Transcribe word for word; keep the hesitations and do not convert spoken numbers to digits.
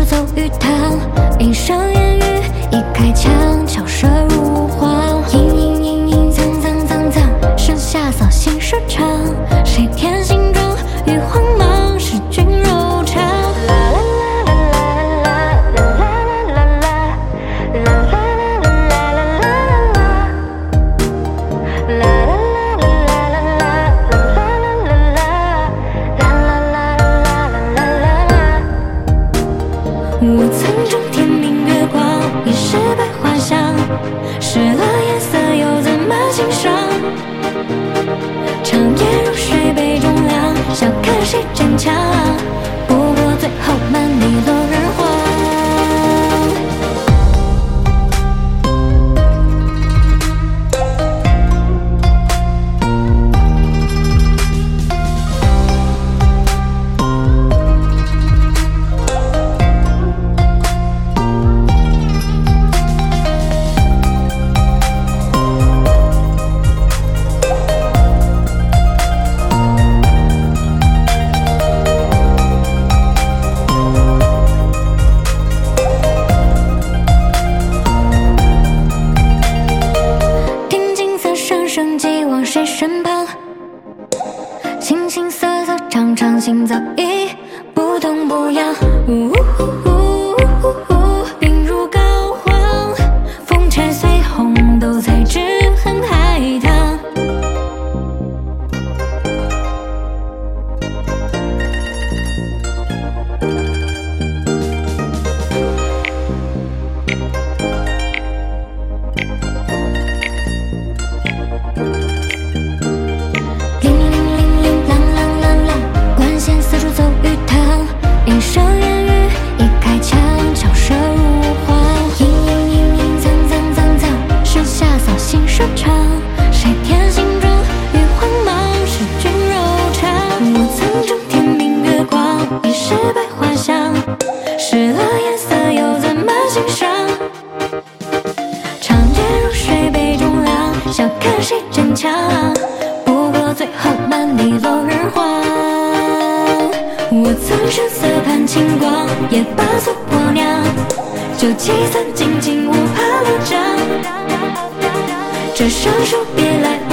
走鱼塘，一生烟雨，一开枪，巧舌如簧。隐隐隐隐，藏藏藏藏，剩下扫兴说唱。谁添心中与慌忙，使君柔肠。我曾中天明月光，一世百花香，失了颜色又怎么欣赏？长夜如水杯中凉，笑看谁争强，不过最后满地落日黄。生机往谁身旁？形形色色，常常心早已不痛不痒。呜呼呼呼呼，病入膏肓，风柴随红豆才知恨海棠。一生烟雨，一开枪，巧舌如簧。隐隐隐隐，藏藏藏藏，剩下扫兴说唱。谁添心中与慌忙，使君柔肠。我曾中天明月光，一世百花香，失了颜色又怎么欣赏？长夜如水杯中凉，笑看谁争强，不过最后满地落日黄。我曾神色盼清光，也罢做婆娘，就计算尽尽，我怕落账。这双手别来